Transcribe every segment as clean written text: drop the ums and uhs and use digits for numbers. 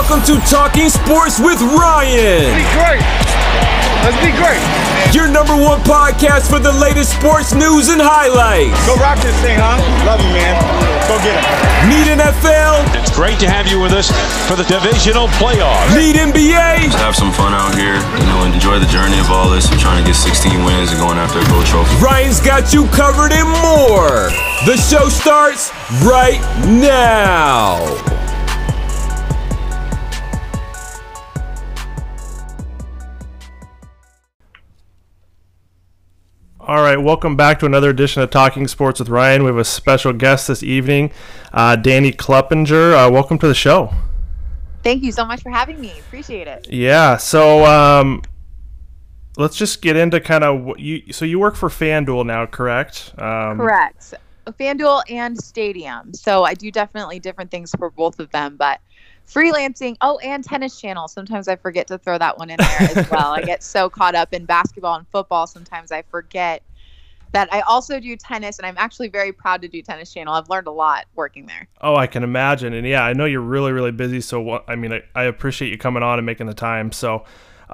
Welcome to Talking Sports with Ryan. Be great. Let's be great. Your number one podcast for the latest sports news and highlights. Go rock this thing, huh? Love you, man. Go get it. Need NFL? It's great to have you with us for the divisional playoffs. Need NBA? Just have some fun out here. Enjoy the journey of all this. I'm trying to get 16 wins and going after a gold trophy. Ryan's got you covered and more. The show starts right now. All right, welcome back to another edition of Talking Sports with Ryan. We have a special guest this evening, Danny Kleppinger. Welcome to the show. Thank you so much for having me. Appreciate it. Yeah, so let's just get into kind of what you. So you work for FanDuel now, correct? Correct. FanDuel and Stadium. So I do definitely different things for both of them, but freelancing. Oh, and Tennis Channel. Sometimes I forget to throw that one in there as well. I get so caught up in basketball and football. Sometimes I forget that I also do tennis, and I'm actually very proud to do Tennis Channel. I've learned a lot working there. Oh, I can imagine. And yeah, I know you're really, really busy. So I appreciate you coming on and making the time. So,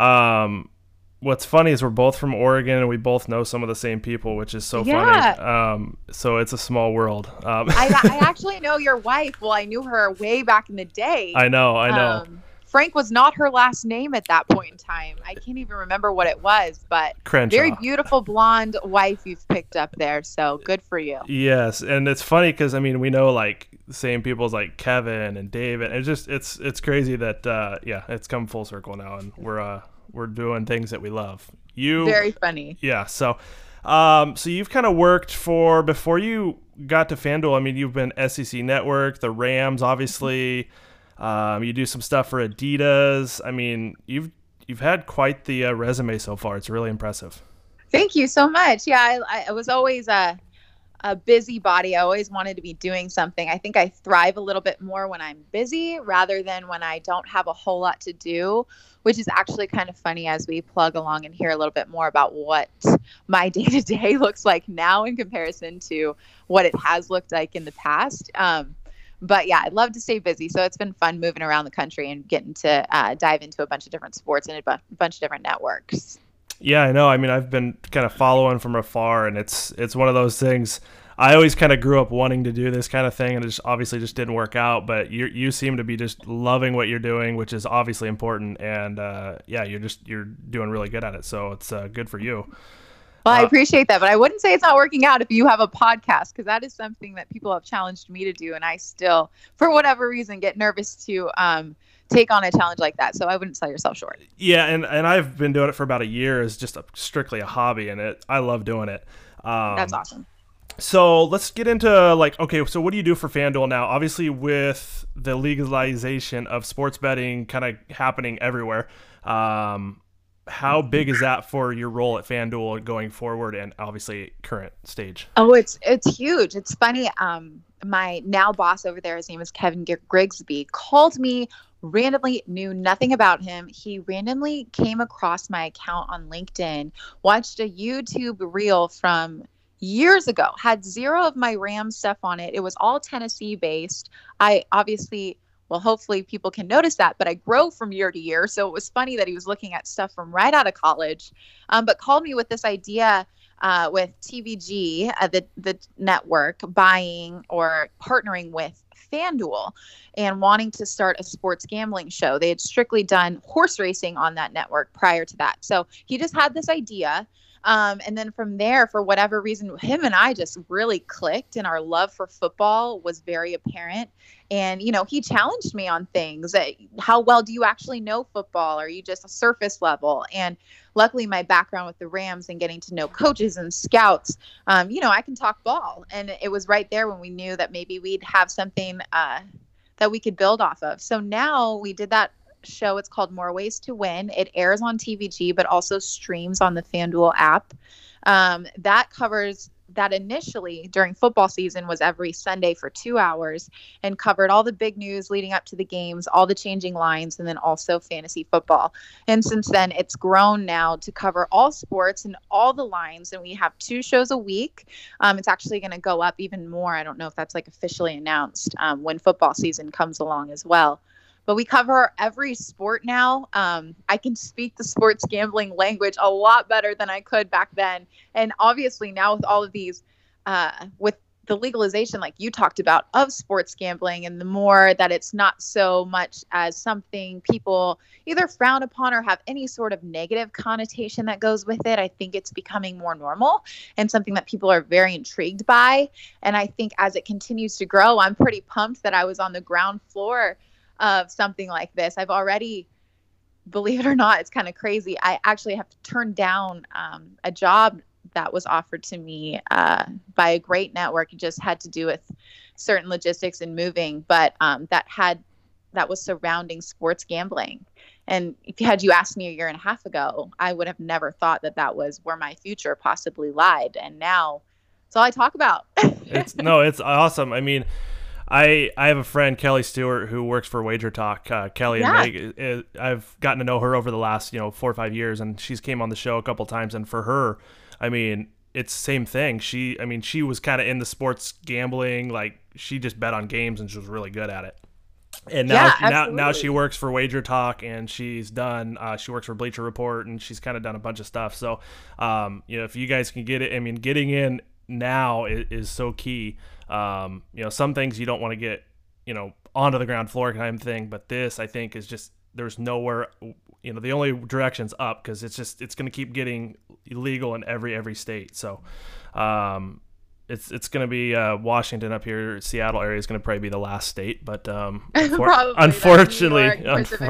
what's funny is we're both from Oregon and we both know some of the same people, which is so funny. So it's a small world. I actually know your wife. Well, I knew her way back in the day. I know. Frank was not her last name at that point in time. I can't even remember what it was, but Crenshaw. Very beautiful blonde wife you've picked up there. So good for you. Yes. And it's funny because, we know like the same people as like Kevin and David. It's crazy that, it's come full circle now and we're doing things that we love. Very funny. Yeah. So you've kind of worked before you got to FanDuel. You've been SEC Network, the Rams, obviously. You do some stuff for Adidas. You've had quite the resume so far. It's really impressive. Thank you so much. Yeah, I was always a busybody. I always wanted to be doing something. I think I thrive a little bit more when I'm busy rather than when I don't have a whole lot to do, which is actually kind of funny as we plug along and hear a little bit more about what my day-to-day looks like now in comparison to what it has looked like in the past. But yeah, I'd love to stay busy. So it's been fun moving around the country and getting to dive into a bunch of different sports and a bunch of different networks. Yeah, I know. I've been kind of following from afar, and it's one of those things. I always kind of grew up wanting to do this kind of thing, and it obviously just didn't work out. But you seem to be just loving what you're doing, which is obviously important. And you're doing really good at it. So it's good for you. Well, I appreciate that, but I wouldn't say it's not working out if you have a podcast, because that is something that people have challenged me to do, and I still, for whatever reason, get nervous to take on a challenge like that. So I wouldn't sell yourself short. Yeah, and I've been doing it for about a year as just strictly a hobby, and I love doing it. That's awesome. So let's get into so what do you do for FanDuel now? Obviously, with the legalization of sports betting kind of happening everywhere, how big is that for your role at FanDuel going forward and obviously current stage? Oh, it's huge. It's funny. My now boss over there, his name is Kevin Grigsby, called me randomly, knew nothing about him. He randomly came across my account on LinkedIn, watched a YouTube reel from years ago, had zero of my Rams stuff on it. It was all Tennessee based. I obviously... Well, hopefully people can notice that, but I grow from year to year. So it was funny that he was looking at stuff from right out of college, but called me with this idea with TVG, the network, buying or partnering with FanDuel and wanting to start a sports gambling show. They had strictly done horse racing on that network prior to that. So he just had this idea. And then from there, for whatever reason, him and I just really clicked, and our love for football was very apparent. And, he challenged me on things. How well do you actually know football? Are you just a surface level? And luckily, my background with the Rams and getting to know coaches and scouts, I can talk ball. And it was right there when we knew that maybe we'd have something that we could build off of. So now we did that show. It's called More Ways to Win. It airs on TVG, but also streams on the FanDuel app. That covers that initially during football season was every Sunday for 2 hours and covered all the big news leading up to the games, all the changing lines, and then also fantasy football. And since then, it's grown now to cover all sports and all the lines. And we have 2 shows a week. It's actually going to go up even more. I don't know if that's like officially announced when football season comes along as well. but we cover every sport now. I can speak the sports gambling language a lot better than I could back then. And obviously now with all of these, with the legalization, like you talked about, of sports gambling, and the more that it's not so much as something people either frown upon or have any sort of negative connotation that goes with it, I think it's becoming more normal and something that people are very intrigued by. And I think as it continues to grow, I'm pretty pumped that I was on the ground floor of something like this. I've already, believe it or not, it's kind of crazy, I actually have to turn down a job that was offered to me by a great network. It just had to do with certain logistics and moving, but that was surrounding sports gambling. And if you asked me a year and a half ago, I would have never thought that was where my future possibly lied. And now it's all I talk about. It's awesome. I mean, I have a friend, Kelly Stewart, who works for Wager Talk. Kelly and Meg, I've gotten to know her over the last 4 or 5 years, and she's came on the show a couple times. And for her, I mean, it's the same thing. She was kind of in the sports gambling, like she just bet on games and she was really good at it. And now she works for Wager Talk, and she's done. She works for Bleacher Report, and she's kind of done a bunch of stuff. So, if you guys can get it, I mean, getting in now is so key. Some things you don't want to get, onto the ground floor kind of thing, but this I think is just, there's nowhere, the only direction's up, because it's going to keep getting illegal in every state. So, it's going to be Washington up here. Seattle area is going to probably be the last state, but unfortunately,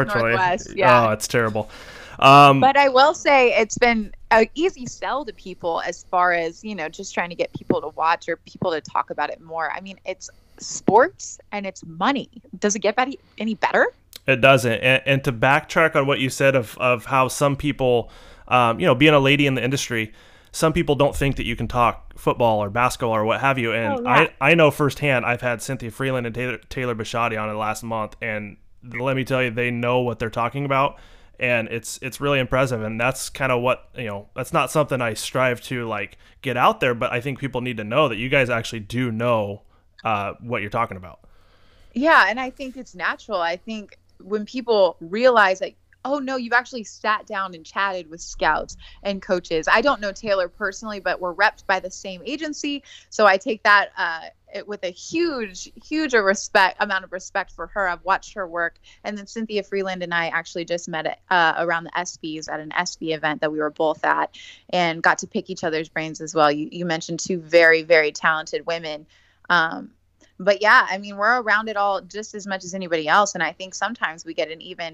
oh, it's terrible. But I will say it's been an easy sell to people as far as, just trying to get people to watch or people to talk about it more. I mean, it's sports and it's money. Does it get any better? It doesn't. And to backtrack on what you said of how some people, being a lady in the industry, some people don't think that you can talk football or basketball or what have you. And I know firsthand, I've had Cynthia Freeland and Taylor Bisciotti on it last month, and let me tell you, they know what they're talking about. And it's really impressive. And that's kind of what, that's not something I strive to like get out there, but I think people need to know that you guys actually do know what you're talking about. Yeah. And I think it's natural. I think when people realize that, oh no, you've actually sat down and chatted with scouts and coaches. I don't know Taylor personally, but we're repped by the same agency. So I take that with a huge amount of respect for her. I've watched her work. And then Cynthia Freeland and I actually just met around the ESPYs at an ESPY event that we were both at, and got to pick each other's brains as well. You mentioned two very, very talented women. But yeah, I mean, we're around it all just as much as anybody else. And I think sometimes we get an even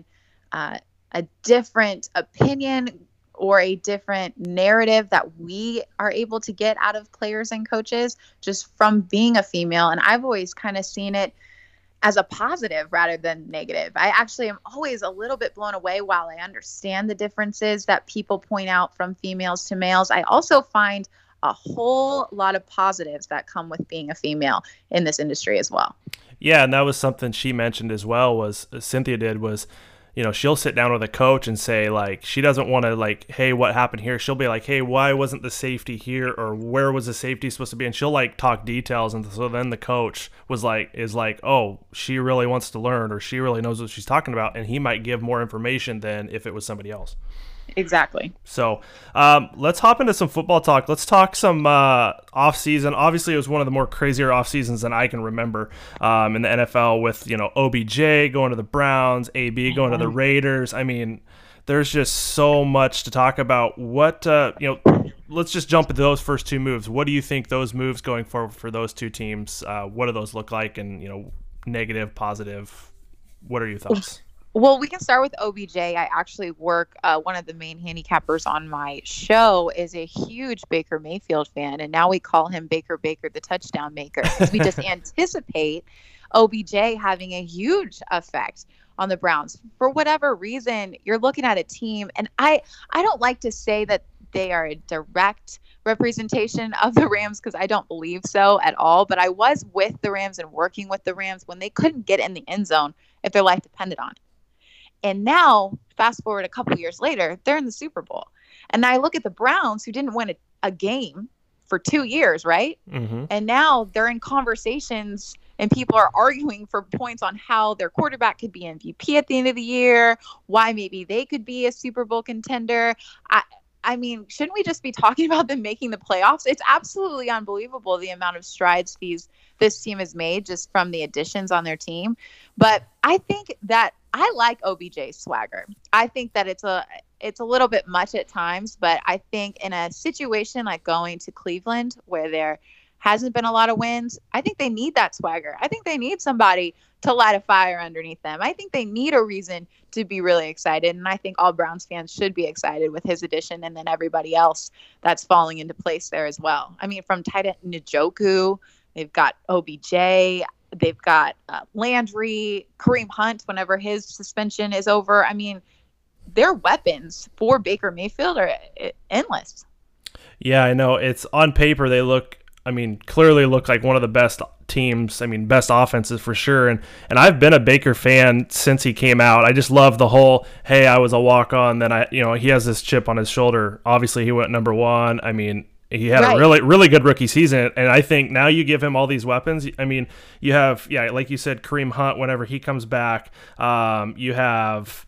a different opinion or a different narrative that we are able to get out of players and coaches just from being a female. And I've always kind of seen it as a positive rather than negative. I actually am always a little bit blown away. While I understand the differences that people point out from females to males, I also find a whole lot of positives that come with being a female in this industry as well. Yeah, and that was something she mentioned as well, was Cynthia did, was she'll sit down with a coach and say, like, she doesn't want to, like, hey, what happened here? She'll be like, hey, why wasn't the safety here, or where was the safety supposed to be? And she'll like talk details. And so then the coach is like, oh, she really wants to learn, or she really knows what she's talking about, and he might give more information than if it was somebody else. Exactly. So let's hop into some football talk. Let's talk some off-season. Obviously, it was one of the more crazier off-seasons than I can remember in the NFL, with, OBJ going to the Browns, AB going to the Raiders. I mean, there's just so much to talk about. What, let's just jump into those first two moves. What do you think those moves going forward for those two teams, what do those look like? And, negative, positive, what are your thoughts? Well, we can start with OBJ. I actually work, one of the main handicappers on my show is a huge Baker Mayfield fan, and now we call him Baker, the touchdown maker, because we just anticipate OBJ having a huge effect on the Browns. For whatever reason, you're looking at a team, and I don't like to say that they are a direct representation of the Rams, because I don't believe so at all, but I was with the Rams and working with the Rams when they couldn't get in the end zone if their life depended on it. And now, fast forward a couple years later, they're in the Super Bowl. And I look at the Browns, who didn't win a game for 2 years, right? Mm-hmm. And now they're in conversations and people are arguing for points on how their quarterback could be MVP at the end of the year, why maybe they could be a Super Bowl contender. I mean, shouldn't we just be talking about them making the playoffs? It's absolutely unbelievable the amount of strides this team has made just from the additions on their team. But I think that I like OBJ's swagger. I think that it's a little bit much at times, but I think in a situation like going to Cleveland where there hasn't been a lot of wins, I think they need that swagger. I think they need somebody to light a fire underneath them. I think they need a reason to be really excited, and I think all Browns fans should be excited with his addition and then everybody else that's falling into place there as well. I mean, from tight end Njoku, they've got OBJ, they've got Landry, Kareem Hunt whenever his suspension is over. I mean, their weapons for Baker Mayfield are endless. Yeah, I know. It's on paper clearly look like one of the best teams. I mean, best offenses for sure. And I've been a Baker fan since he came out. I just love the whole, hey, I was a walk-on. Then he has this chip on his shoulder. Obviously, he went number one. I mean, he had a really, really good rookie season. And I think now you give him all these weapons. I mean, you have, like you said, Kareem Hunt whenever he comes back. You have,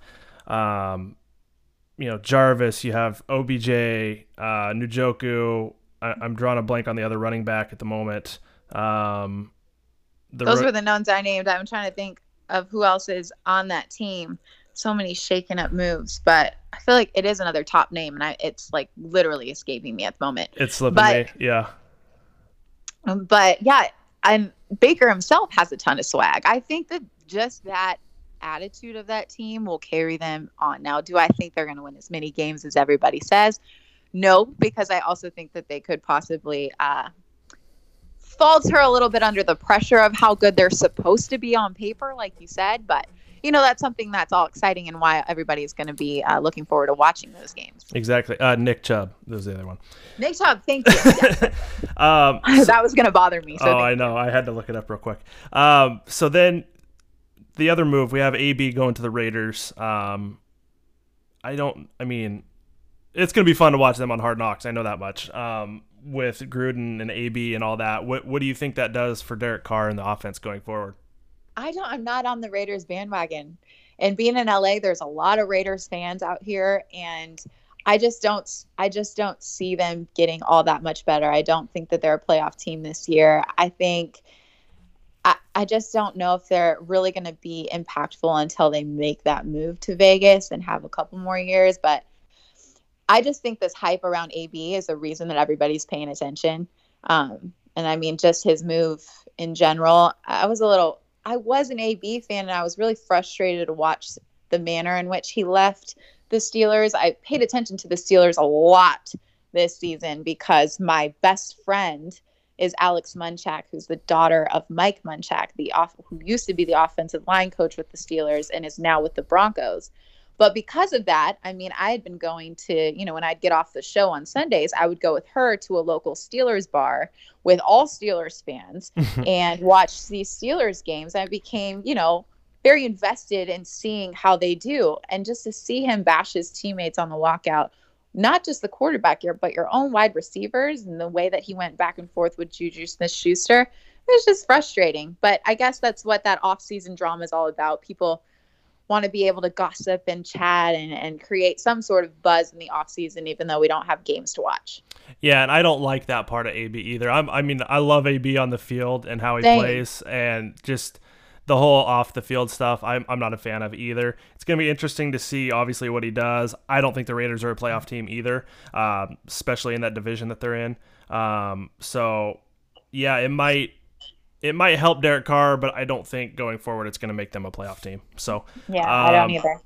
Jarvis. You have OBJ, Njoku. I'm drawing a blank on the other running back at the moment. Those were the knowns I named. I'm trying to think of who else is on that team. So many shaken up moves, but I feel like it is another top name, and it's like literally escaping me at the moment. It's slipping me, yeah. But yeah, Baker himself has a ton of swag. I think that just that attitude of that team will carry them on. Now, do I think they're going to win as many games as everybody says? No, because I also think that they could possibly falter a little bit under the pressure of how good they're supposed to be on paper, like you said. But, that's something that's all exciting and why everybody is going to be looking forward to watching those games. Exactly. Nick Chubb was the other one. Nick Chubb, thank you. Yes. That was going to bother me. So I know. I had to look it up real quick. So then the other move, we have AB going to the Raiders. It's going to be fun to watch them on Hard Knocks. I know that much. With Gruden and AB and all that, what do you think that does for Derek Carr and the offense going forward? I'm not on the Raiders bandwagon. And being in LA, there's a lot of Raiders fans out here, and I just don't see them getting all that much better. I don't think that they're a playoff team this year. I think I just don't know if they're really going to be impactful until they make that move to Vegas and have a couple more years. But I just think this hype around AB is the reason that everybody's paying attention. And I mean, just his move in general. I was an AB fan, and I was really frustrated to watch the manner in which he left the Steelers. I paid attention to the Steelers a lot this season because my best friend is Alex Munchak, who's the daughter of Mike Munchak, who used to be the offensive line coach with the Steelers and is now with the Broncos. But because of that, I mean, I had been going to, when I'd get off the show on Sundays, I would go with her to a local Steelers bar with all Steelers fans and watch these Steelers games. I became, very invested in seeing how they do. And just to see him bash his teammates on the walkout, not just the quarterback here, but your own wide receivers, and the way that he went back and forth with Juju Smith-Schuster, it was just frustrating. But I guess that's what that off-season drama is all about. People want to be able to gossip and chat and create some sort of buzz in the offseason, even though we don't have games to watch. Yeah, and I don't like that part of AB either. I love AB on the field and how he plays, and just the whole off the field stuff I'm not a fan of either. It's going to be interesting to see, obviously, what he does. I don't think the Raiders are a playoff team either, especially in that division that they're in. So, yeah, it might help Derek Carr, but I don't think going forward it's going to make them a playoff team. So yeah, I don't either.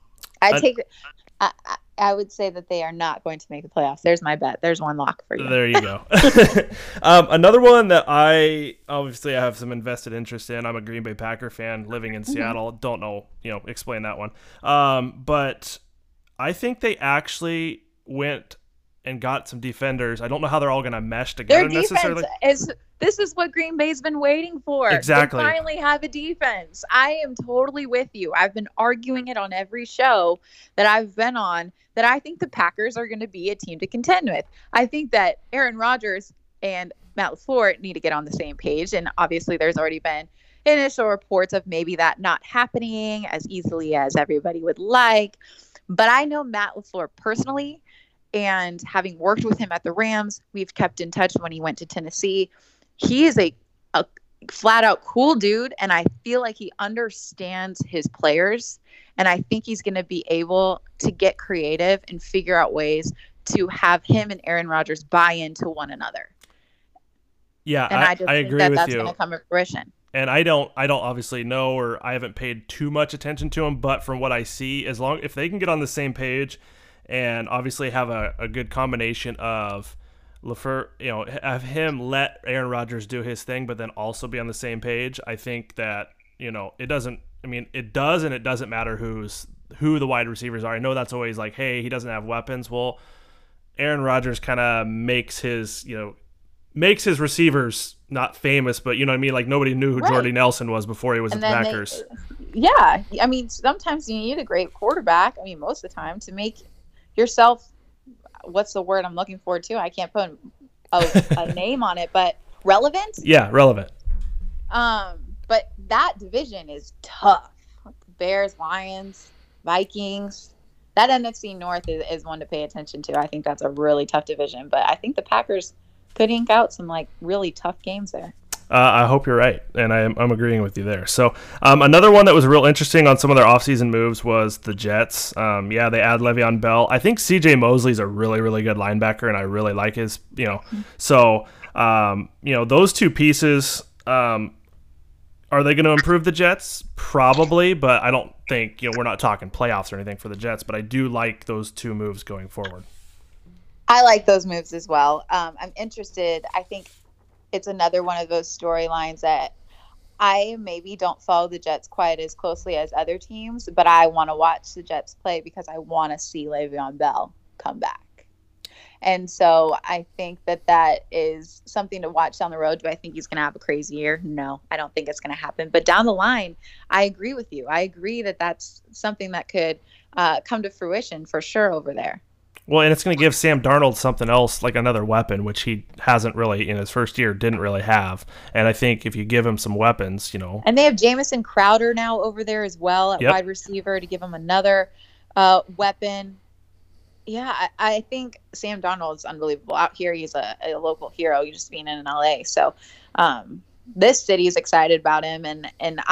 I would say that they are not going to make the playoffs. There's my bet. There's one lock for you. There you go. Another one that I have some invested interest in. I'm a Green Bay Packer fan living in Seattle. Don't know, explain that one. But I think they actually went and got some defenders. I don't know how they're all going to mesh together necessarily. This is what Green Bay's been waiting for. Exactly. They finally have a defense. I am totally with you. I've been arguing it on every show that I've been on, that I think the Packers are going to be a team to contend with. I think that Aaron Rodgers and Matt LaFleur need to get on the same page. And obviously there's already been initial reports of maybe that not happening as easily as everybody would like. But I know Matt LaFleur personally, and having worked with him at the Rams, we've kept in touch when he went to Tennessee. He is a flat out cool dude, and I feel like he understands his players, and I think he's going to be able to get creative and figure out ways to have him and Aaron Rodgers buy into one another. Yeah, and I just agree think with that's you. going to come to fruition. And I don't obviously know, or I haven't paid too much attention to him, but from what I see, if they can get on the same page and obviously have a good combination of LaFleur, have him let Aaron Rodgers do his thing, but then also be on the same page, I think that, it doesn't, it does and it doesn't matter who the wide receivers are. I know that's always like, hey, he doesn't have weapons. Well, Aaron Rodgers kind of makes his receivers not famous, but you know what I mean? Like nobody knew who Jordy Nelson was before he was at the Packers. Sometimes you need a great quarterback. Most of the time to make yourself, what's the word I'm looking for too? I can't put a name on it, but relevant. Yeah, relevant. But that division is tough. Bears, Lions, Vikings. That NFC North is one to pay attention to. I think that's a really tough division, but I think the Packers could ink out some really tough games there. I hope you're right, and I'm agreeing with you there. So another one that was real interesting on some of their offseason moves was the Jets. They add Le'Veon Bell. I think C.J. Mosley's a really, really good linebacker, and I really like his, So, those two pieces, are they going to improve the Jets? Probably, but I don't think, we're not talking playoffs or anything for the Jets, but I do like those two moves going forward. I like those moves as well. I'm interested. I think it's another one of those storylines that I maybe don't follow the Jets quite as closely as other teams, but I want to watch the Jets play because I want to see Le'Veon Bell come back. And so I think that is something to watch down the road. Do I think he's going to have a crazy year? No, I don't think it's going to happen. But down the line, I agree with you. I agree that that's something that could come to fruition for sure over there. Well, and it's going to give Sam Darnold something else, like another weapon, which he hasn't really, in his first year, didn't really have. And I think if you give him some weapons, And they have Jamison Crowder now over there as well at wide receiver to give him another weapon. Yeah, I think Sam Darnold is unbelievable. Out here, he's a local hero, just being in LA. So this city is excited about him. And didn't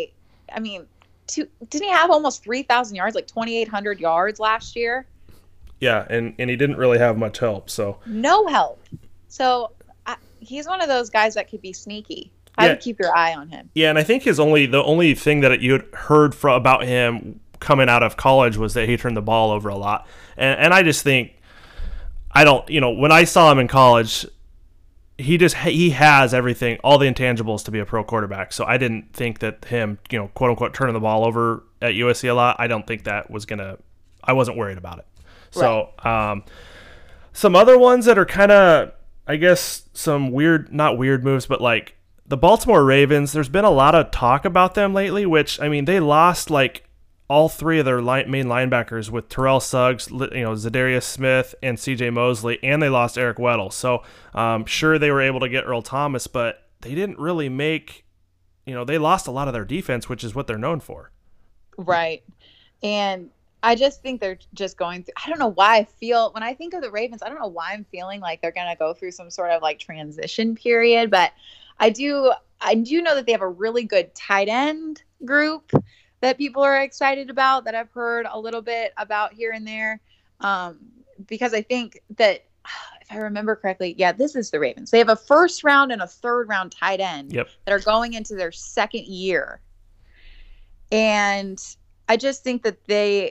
he have almost 3,000 yards, like 2,800 yards last year? Yeah, and he didn't really have much help. So no help. So he's one of those guys that could be sneaky. I would keep your eye on him. Yeah, and I think the only thing that you had heard about him coming out of college was that he turned the ball over a lot. And I just think, when I saw him in college, he has everything, all the intangibles to be a pro quarterback. So I didn't think that him, quote unquote, turning the ball over at USC a lot, I don't think that was I wasn't worried about it. So, some other ones that are kind of, I guess, some not weird moves, but like the Baltimore Ravens, there's been a lot of talk about them lately, which, they lost all three of their main linebackers with Terrell Suggs, Zadarius Smith, and C.J. Mosley, and they lost Eric Weddle. So, sure, they were able to get Earl Thomas, but they didn't really make, they lost a lot of their defense, which is what they're known for. Right. And I just think they're just going through, I don't know why when I think of the Ravens, I don't know why I'm feeling like they're going to go through some sort of transition period, but I do know that they have a really good tight end group that people are excited about, that I've heard a little bit about here and there. Because I think that, if I remember correctly, this is the Ravens. They have a first round and a third round tight end that are going into their second year. And I just think that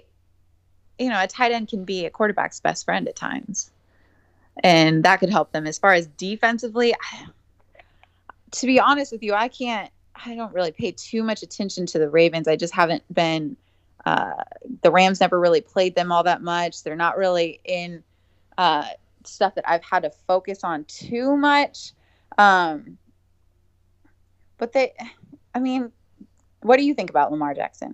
a tight end can be a quarterback's best friend at times. And that could help them. As far as defensively, to be honest with you, I don't really pay too much attention to the Ravens. I just haven't been, the Rams never really played them all that much. They're not really in stuff that I've had to focus on too much. But what do you think about Lamar Jackson?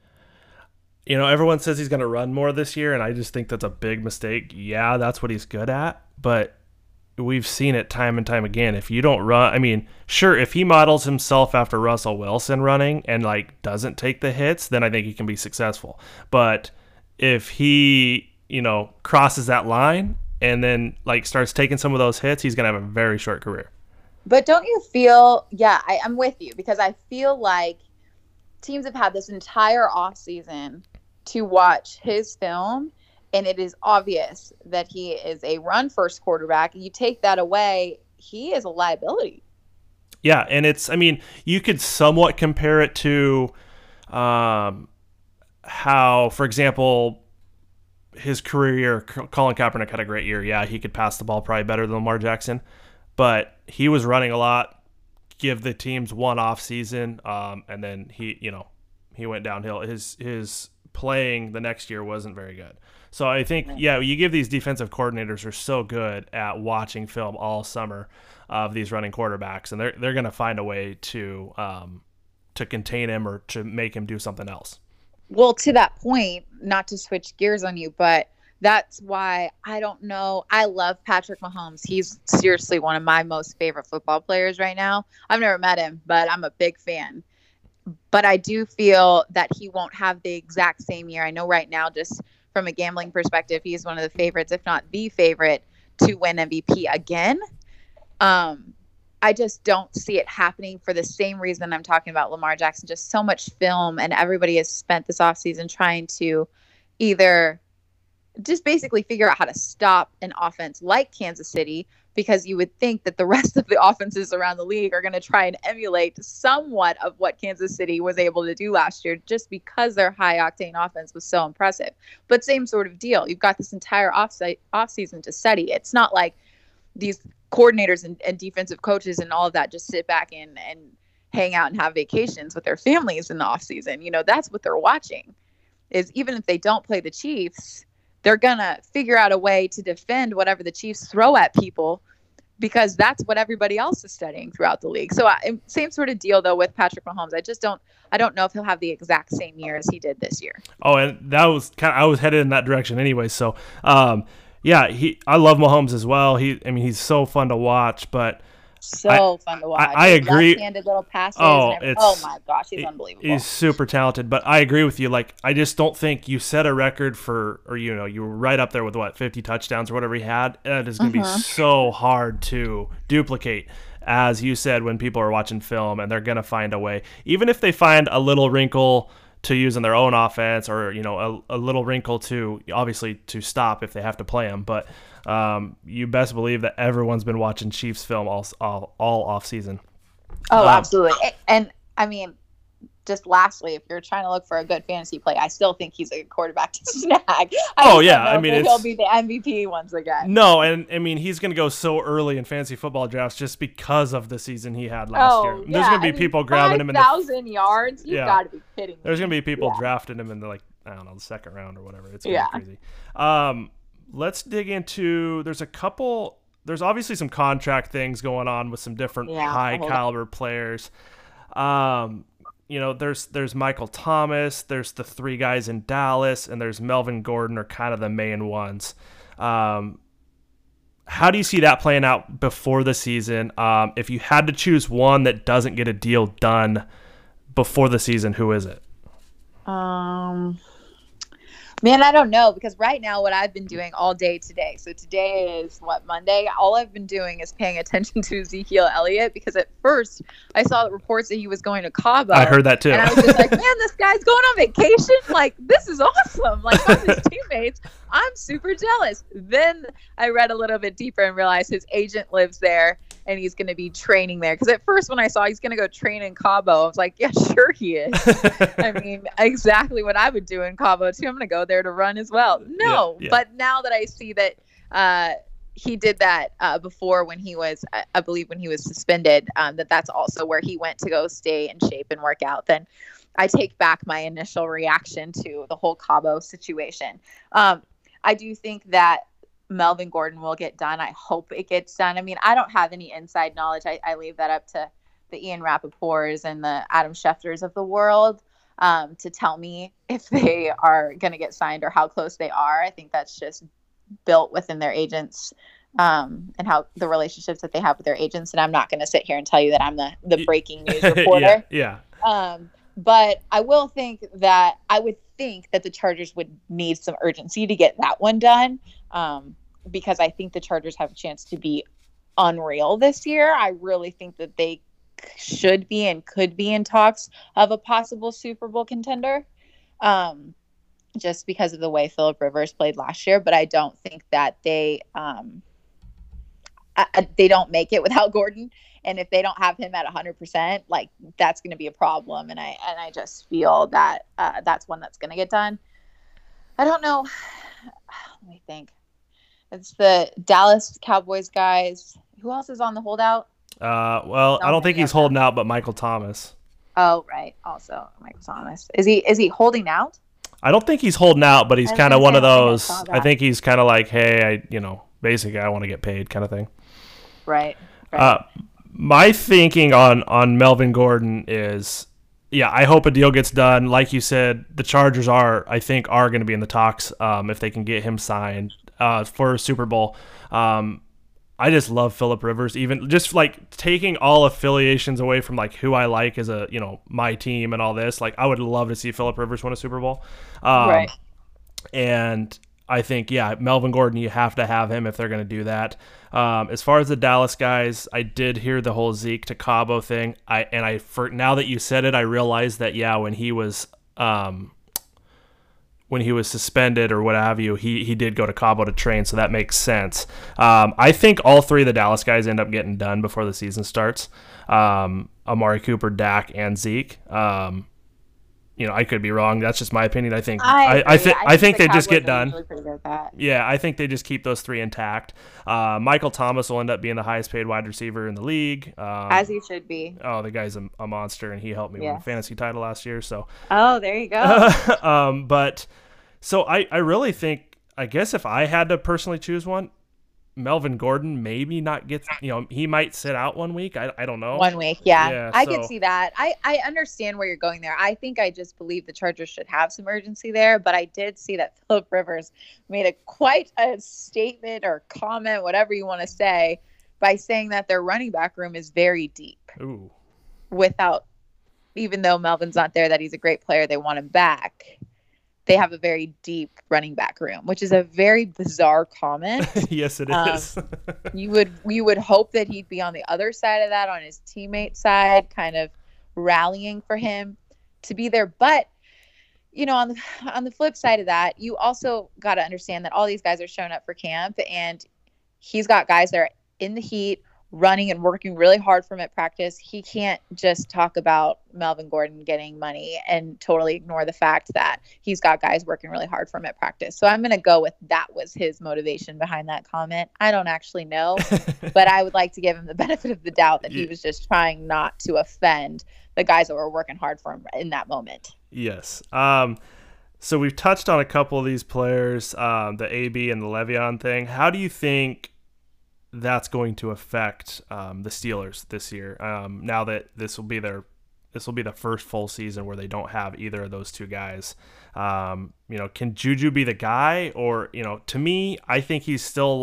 Everyone says he's going to run more this year, and I just think that's a big mistake. Yeah, that's what he's good at, but we've seen it time and time again. If you don't run, I mean, sure, if he models himself after Russell Wilson running and like doesn't take the hits, then I think he can be successful. But if he, crosses that line and then like starts taking some of those hits, he's going to have a very short career. But don't you feel, I'm with you, because I feel like teams have had this entire offseason to watch his film, and it is obvious that he is a run-first quarterback. You take that away, he is a liability. Yeah, and you could somewhat compare it to how, for example, his career year, Colin Kaepernick had a great year. Yeah, he could pass the ball probably better than Lamar Jackson, but he was running a lot, give the teams one off season, and then he went downhill. His playing the next year wasn't very good. So I think, you give these defensive coordinators who are so good at watching film all summer of these running quarterbacks, and they're going to find a way to contain him or to make him do something else. Well, to that point, not to switch gears on you, but that's why I don't know. I love Patrick Mahomes. He's seriously one of my most favorite football players right now. I've never met him, but I'm a big fan. But I do feel that he won't have the exact same year. I know right now, just from a gambling perspective, he's one of the favorites, if not the favorite, to win MVP again. I just don't see it happening for the same reason I'm talking about Lamar Jackson. Just so much film, and everybody has spent this offseason trying to either just basically figure out how to stop an offense like Kansas City, because you would think that the rest of the offenses around the league are going to try and emulate somewhat of what Kansas City was able to do last year, just because their high-octane offense was so impressive. But same sort of deal. You've got this entire offseason to study. It's not like these coordinators and defensive coaches and all of that just sit back and hang out and have vacations with their families in the offseason. That's what they're watching, is even if they don't play the Chiefs, they're going to figure out a way to defend whatever the Chiefs throw at people, because that's what everybody else is studying throughout the league. So same sort of deal, though, with Patrick Mahomes. I don't know if he'll have the exact same year as he did this year. Oh, and that was I was headed in that direction anyway. So, I love Mahomes as well. He's so fun to watch, but fun to watch. I agree. Left-handed little passes. Oh my gosh, he's unbelievable. He's super talented, but I agree with you. Like, I just don't think you set a record for, or you were right up there with 50 touchdowns or whatever he had. It is going to be so hard to duplicate, as you said, when people are watching film, and they're going to find a way, even if they find a little wrinkle to use in their own offense, or a little wrinkle to stop if they have to play him. But you best believe that everyone's been watching Chiefs film all off season. Oh, absolutely. And just lastly, if you're trying to look for a good fantasy play, I still think he's a good quarterback to snag. He'll be the MVP once again. No, and he's going to go so early in fantasy football drafts just because of the season he had last year. There's going to be people grabbing him in 5,000 yards. You've got to be kidding me. There's going to be people drafting him in the the second round or whatever. It's going to be crazy. Let's dig into. There's obviously some contract things going on with some different high caliber players. There's Michael Thomas, there's the three guys in Dallas, and there's Melvin Gordon are kind of the main ones. How do you see that playing out before the season? If you had to choose one that doesn't get a deal done before the season, who is it? Man, I don't know, because right now what I've been doing all day today, so today is Monday, all I've been doing is paying attention to Ezekiel Elliott, because at first I saw the reports that he was going to Cabo. I heard that too. And I was just like, man, this guy's going on vacation. Like, this is awesome. Like, from his teammates, I'm super jealous. Then I read a little bit deeper and realized his agent lives there and he's going to be training there. Because at first when I saw he's going to go train in Cabo, I was like, yeah, sure he is. Exactly what I would do in Cabo too. I'm going to go there to run as well. No, but now that I see that he did that before when he was, I believe when he was suspended, that's also where he went to go stay in shape and work out, then I take back my initial reaction to the whole Cabo situation. I do think that Melvin Gordon will get done. I hope it gets done. I don't have any inside knowledge. I leave that up to the Ian Rappaports and the Adam Schefters of the world to tell me if they are going to get signed or how close they are. I think that's just built within their agents' and how the relationships that they have with their agents. And I'm not going to sit here and tell you that I'm the breaking news reporter. Yeah. But I would think that the Chargers would need some urgency to get that one done, because I think the Chargers have a chance to be unreal this year. I really think that they should be and could be in talks of a possible Super Bowl contender, just because of the way Phillip Rivers played last year. But I don't think that they don't make it without Gordon. And if they don't have him at 100%, like, that's going to be a problem. And I just feel that that's one that's going to get done. I don't know. Let me think. It's the Dallas Cowboys guys. Who else is on the holdout? Well, I don't think he's holding out, but Michael Thomas. Oh, right. Also, Michael Thomas. Is he holding out? I don't think he's holding out, but he's kind of one of those. I think he's kind of like, hey, basically, I want to get paid, kind of thing. Right. My thinking on Melvin Gordon is, I hope a deal gets done. Like you said, the Chargers I think are going to be in the talks if they can get him signed for a Super Bowl. I just love Phillip Rivers, even just like taking all affiliations away from like who I like as a, my team and all this. Like, I would love to see Phillip Rivers win a Super Bowl. Right. And I think, Melvin Gordon, you have to have him if they're going to do that. As far as the Dallas guys, I did hear the whole Zeke to Cabo thing. Now that you said it, I realized that, when he was suspended or what have you, he did go to Cabo to train, so that makes sense. I think all three of the Dallas guys end up getting done before the season starts. Amari Cooper, Dak, and Zeke. I could be wrong. That's just my opinion. I think they just get done. Yeah, I think they just keep those three intact. Michael Thomas will end up being the highest paid wide receiver in the league. As he should be. Oh, the guy's a monster, and he helped me win a fantasy title last year. So. Oh, there you go. But so I really think, I guess if I had to personally choose one, Melvin Gordon maybe not gets, he might sit out 1 week. I don't know. 1 week. Yeah, I could see that. I understand where you're going there. I think I just believe the Chargers should have some urgency there, but I did see that Phillip Rivers made quite a statement or comment, whatever you want to say, by saying that their running back room is very deep. Ooh. Even though Melvin's not there, that he's a great player, they want him back. They have a very deep running back room, which is a very bizarre comment. Yes, it is. you would hope that he'd be on the other side of that, on his teammate side, kind of rallying for him to be there. But, on the flip side of that, you also got to understand that all these guys are showing up for camp, and he's got guys that are in the heat, running and working really hard for him at practice. He can't just talk about Melvin Gordon getting money and totally ignore the fact that he's got guys working really hard for him at practice. So I'm going to go with that was his motivation behind that comment. I don't actually know, but I would like to give him the benefit of the doubt that he was just trying not to offend the guys that were working hard for him in that moment. Yes. So we've touched on a couple of these players, the AB and the Le'Veon thing. How do you think that's going to affect the Steelers this year? Now that this will be the first full season where they don't have either of those two guys. Can Juju be the guy? Or, to me, I think he's still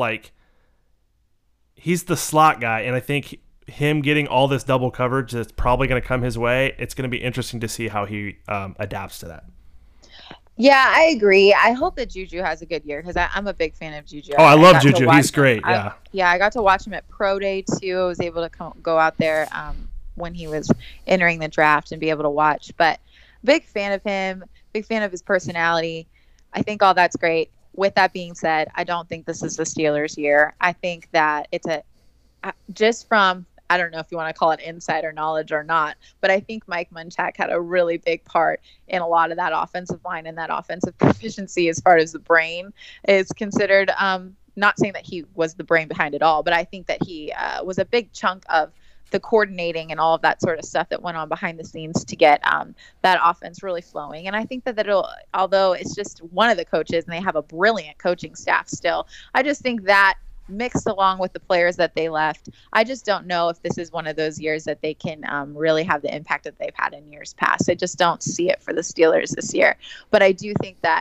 he's the slot guy, and I think him getting all this double coverage that's probably going to come his way. It's going to be interesting to see how he adapts to that. Yeah, I agree. I hope that Juju has a good year because I'm a big fan of Juju. Oh, I love Juju. He's great. Yeah. I got to watch him at Pro Day too. I was able to go out there when he was entering the draft and be able to watch. But big fan of him. Big fan of his personality. I think all that's great. With that being said, I don't think this is the Steelers' year. I think that it's just from, I don't know if you want to call it insider knowledge or not, but I think Mike Munchak had a really big part in a lot of that offensive line and that offensive proficiency as far as the brain is considered. Not saying that he was the brain behind it all, but I think that he was a big chunk of the coordinating and all of that sort of stuff that went on behind the scenes to get that offense really flowing. And I think that although it's just one of the coaches and they have a brilliant coaching staff still, I just think that mixed along with the players that they left, I just don't know if this is one of those years that they can really have the impact that they've had in years past. I just don't see it for the Steelers this year. But I do think that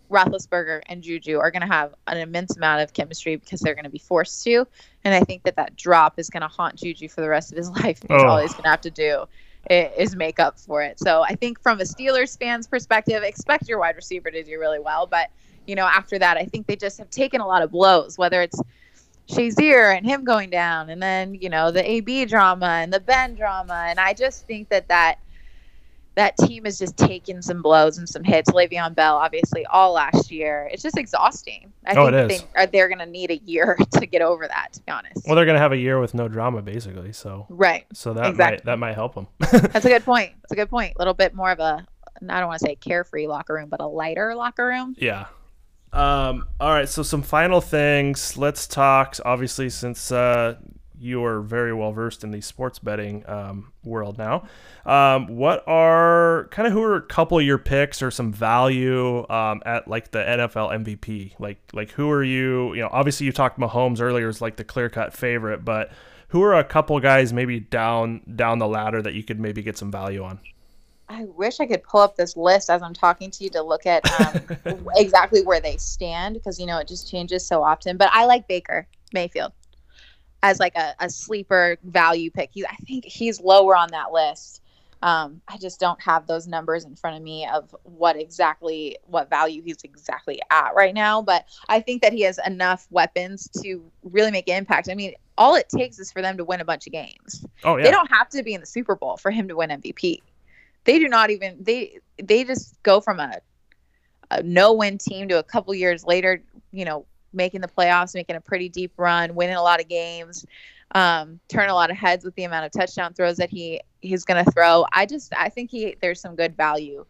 Roethlisberger and Juju are going to have an immense amount of chemistry because they're going to be forced to. And I think that drop is going to haunt Juju for the rest of his life. Because all he's going to have to do is make up for it. So I think from a Steelers fan's perspective, expect your wide receiver to do really well. But, after that, I think they just have taken a lot of blows, whether it's Shazier and him going down, and then, the AB drama and the Ben drama. And I just think that team has just taken some blows and some hits. Le'Veon Bell, obviously, all last year. It's just exhausting. I think they're going to need a year to get over that, to be honest. Well, they're going to have a year with no drama, basically. So right. So that might help them. That's a good point. A little bit more of a, I don't want to say carefree locker room, but a lighter locker room. Yeah. All right. So some final things. Let's talk, obviously, since you are very well versed in the sports betting world now. Who are a couple of your picks or some value at like the NFL MVP? Like who are you? Obviously you talked Mahomes earlier as like the clear-cut favorite, but who are a couple guys maybe down the ladder that you could maybe get some value on? I wish I could pull up this list as I'm talking to you to look at exactly where they stand, because it just changes so often. But I like Baker Mayfield as like a sleeper value pick. I think he's lower on that list. I just don't have those numbers in front of me of what value he's exactly at right now. But I think that he has enough weapons to really make an impact. I mean, all it takes is for them to win a bunch of games. Oh, yeah. They don't have to be in the Super Bowl for him to win MVP. They do not even they just go from a no-win team to a couple years later, making the playoffs, making a pretty deep run, winning a lot of games, turn a lot of heads with the amount of touchdown throws that he's going to throw. I think there's some good value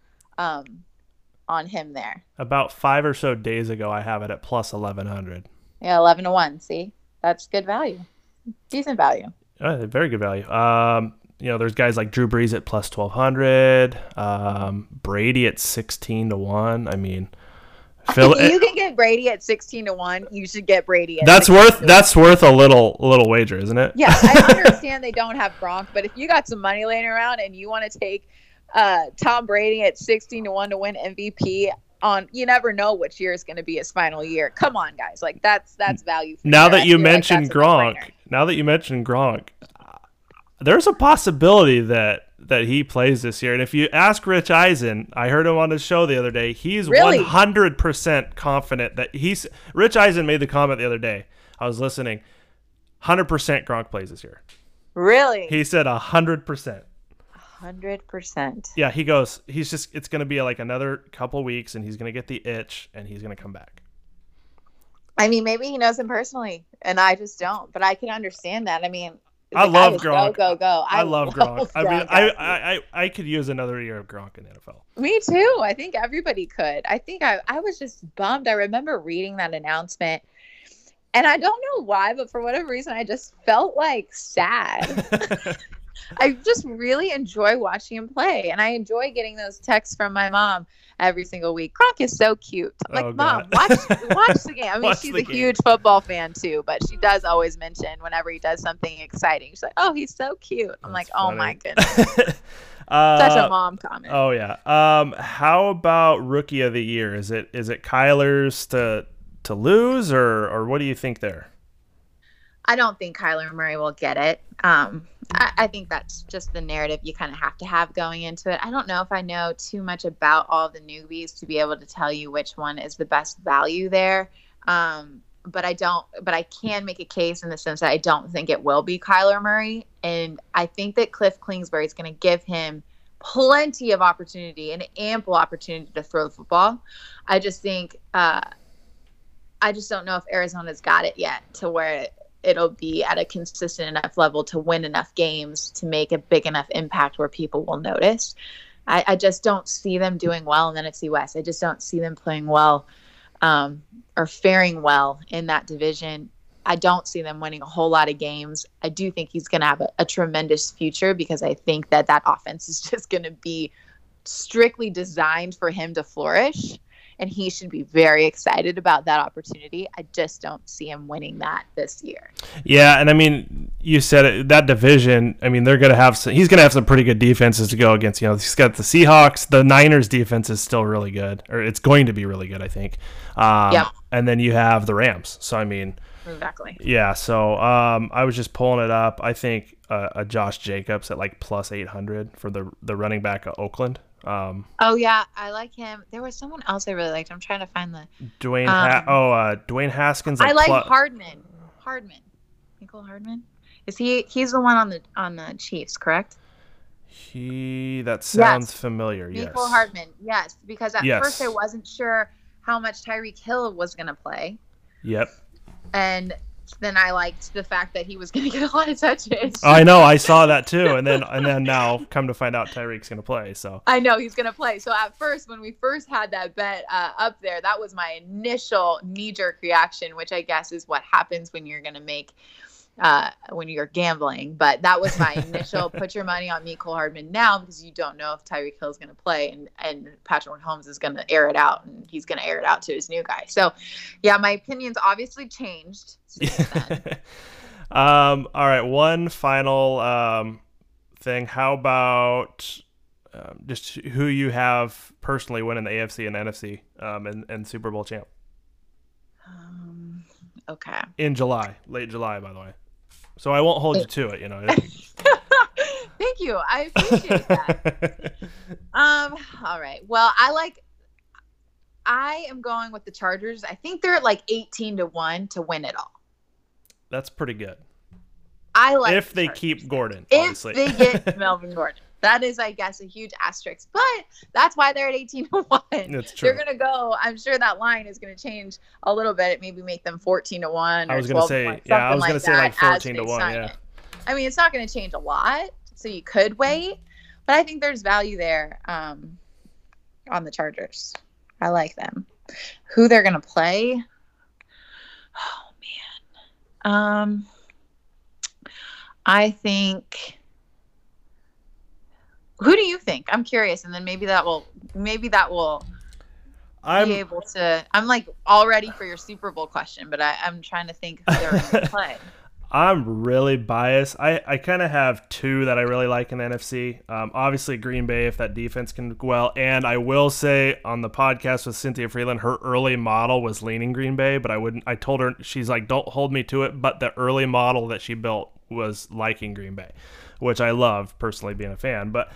on him there. About 5 or so days ago, I have it at plus 1,100. Yeah, 11-1. See, that's good value, decent value. Very good value. There's guys like Drew Brees at plus 1,200, Brady at 16-1. I mean, if you can get Brady at 16-1, you should get Brady at that's worth a little wager, isn't it? Yeah, I understand they don't have Gronk, but if you got some money laying around and you want to take Tom Brady at 16-1 to win MVP, you never know which year is going to be his final year. Come on, guys, like that's value. Now that you mentioned Gronk, there's a possibility that he plays this year. And if you ask Rich Eisen, I heard him on his show the other day, he's 100% confident that Rich Eisen made the comment the other day. I was listening. 100% Gronk plays this year. Really? He said 100%. 100%. Yeah, he goes, it's going to be like another couple weeks and he's going to get the itch and he's going to come back. I mean, maybe he knows him personally and I just don't, but I can understand that. I mean, I love Gronk. Go. I love Gronk. I mean, I could use another year of Gronk in the NFL. Me too. I think everybody could. I think I was just bummed. I remember reading that announcement, and I don't know why, but for whatever reason, I just felt like sad. I just really enjoy watching him play, and I enjoy getting those texts from my mom every single week. Gronk is so cute. I'm like, Mom, watch the game. I mean, she's a huge football fan too, but she does always mention whenever he does something exciting. She's like, oh, he's so cute. I'm like, funny. Oh my goodness. Such a mom comment. Oh yeah. How about Rookie of the Year? Is it Kyler's to lose, or what do you think there? I don't think Kyler Murray will get it. I think that's just the narrative you kind of have to have going into it. I don't know if I know too much about all the newbies to be able to tell you which one is the best value there. But I can make a case in the sense that I don't think it will be Kyler Murray. And I think that Cliff Kingsbury is going to give him plenty of opportunity and ample opportunity to throw the football. I just think, I just don't know if Arizona's got it yet to where it'll be at a consistent enough level to win enough games to make a big enough impact where people will notice. I just don't see them doing well in the NFC West. I just don't see them playing well or faring well in that division. I don't see them winning a whole lot of games. I do think he's going to have a tremendous future because I think that offense is just going to be strictly designed for him to flourish. and he should be very excited about that opportunity. I just don't see him winning that this year. Yeah, and I mean, you said it, that division. I mean, he's going to have some pretty good defenses to go against. He's got the Seahawks. The Niners defense is still really good, or it's going to be really good, I think. Yep. And then you have the Rams. So I mean. Exactly. Yeah, so I was just pulling it up. I think a Josh Jacobs at like plus 800 for the running back of Oakland. Oh yeah, I like him. There was someone else I really liked. I'm trying to find the Dwayne Haskins. I like Hardman. Michael Hardman. Is he's the one on the Chiefs, correct? That sounds familiar. Yes. Michael Hardman. Yes, because at Yes. first I wasn't sure how much Tyreek Hill was going to play. Yep. And then I liked the fact that he was going to get a lot of touches. I know, I saw that too, and then now come to find out Tyreek's going to play. So I know he's going to play. So at first, when we first had that bet up there, that was my initial knee-jerk reaction, which I guess is what happens when you're going to make when you're gambling. But that was my initial put your money on Mecole Hardman now, because you don't know if Tyreek Hill is going to play and Patrick Mahomes is going to air it out, and he's going to air it out to his new guy. So yeah, my opinion's obviously changed since then. All right, one final thing. How about just who you have personally winning the AFC and NFC and Super Bowl champ? Okay. In July, late July, by the way. So I won't hold you to it, Thank you. I appreciate that. All right. Well, I am going with the Chargers. I think they're at like 18-1 to win it all. That's pretty good. I like if they keep Gordon, if obviously. they get Melvin Gordon. That is, I guess, a huge asterisk, but that's why they're at 18-1. That's true. They're gonna go. I'm sure that line is gonna change a little bit. Maybe make them 14-1. I was gonna say, yeah, I was gonna say like 14-1. Yeah. I mean, it's not gonna change a lot, so you could wait, but I think there's value there on the Chargers. I like them. Who they're gonna play? Oh man. I think. Who do you think? I'm curious, and then maybe that will be able to. I'm like all ready for your Super Bowl question, but I'm trying to think who they're going to play. I'm really biased. I kind of have two that I really like in the NFC. Obviously Green Bay, if that defense can go well, and I will say on the podcast with Cynthia Freeland, her early model was leaning Green Bay, but I told her, she's like, don't hold me to it, but the early model that she built was liking Green Bay, which I love personally being a fan. But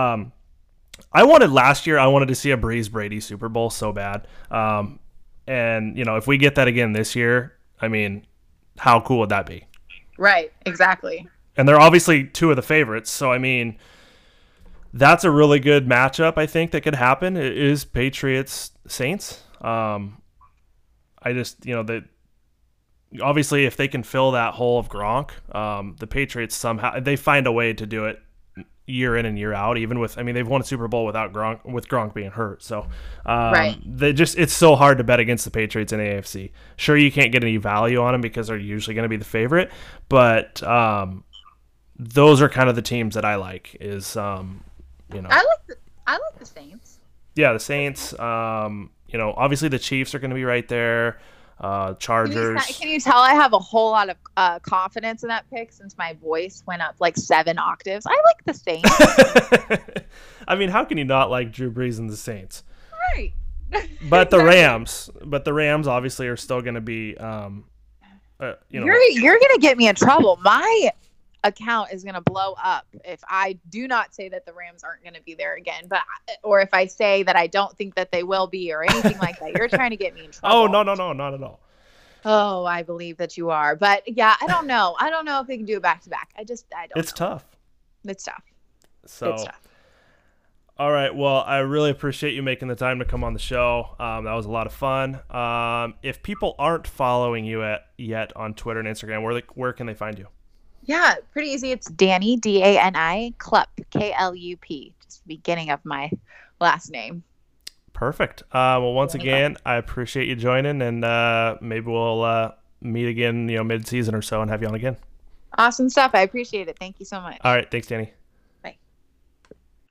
last year I wanted to see a Breeze Brady Super Bowl so bad. And if we get that again this year, I mean, how cool would that be? Right, exactly. And they're obviously two of the favorites, so I mean, that's a really good matchup. I think that could happen. It is Patriots Saints. I just that. Obviously, if they can fill that hole of Gronk, the Patriots somehow they find a way to do it year in and year out. Even with, they've won a Super Bowl without Gronk, with Gronk being hurt. So, right. It's so hard to bet against the Patriots in AFC. Sure, you can't get any value on them because they're usually going to be the favorite, but those are kind of the teams that I like. I like the Saints. Yeah, the Saints. Obviously the Chiefs are going to be right there. Chargers. Can you tell I have a whole lot of confidence in that pick since my voice went up like 7 octaves? I like the Saints. How can you not like Drew Brees and the Saints? Right. But the Rams obviously are still going to be. You're going to get me in trouble. My account is going to blow up if I do not say that the Rams aren't going to be there again, or if I say that I don't think that they will be, or anything like that. You're trying to get me in trouble. Oh, no, not at all. Oh, I believe that you are, but yeah, I don't know if they can do it back to back. I don't. It's tough. It's tough. So, it's tough. All right. Well, I really appreciate you making the time to come on the show. That was a lot of fun. If people aren't following you yet on Twitter and Instagram, where can they find you? Yeah, pretty easy. It's Dani, Dani, Klup, Klup, just the beginning of my last name. Perfect. Well, once again, I appreciate you joining, and maybe we'll meet again, mid-season or so, and have you on again. Awesome stuff. I appreciate it. Thank you so much. All right. Thanks, Dani.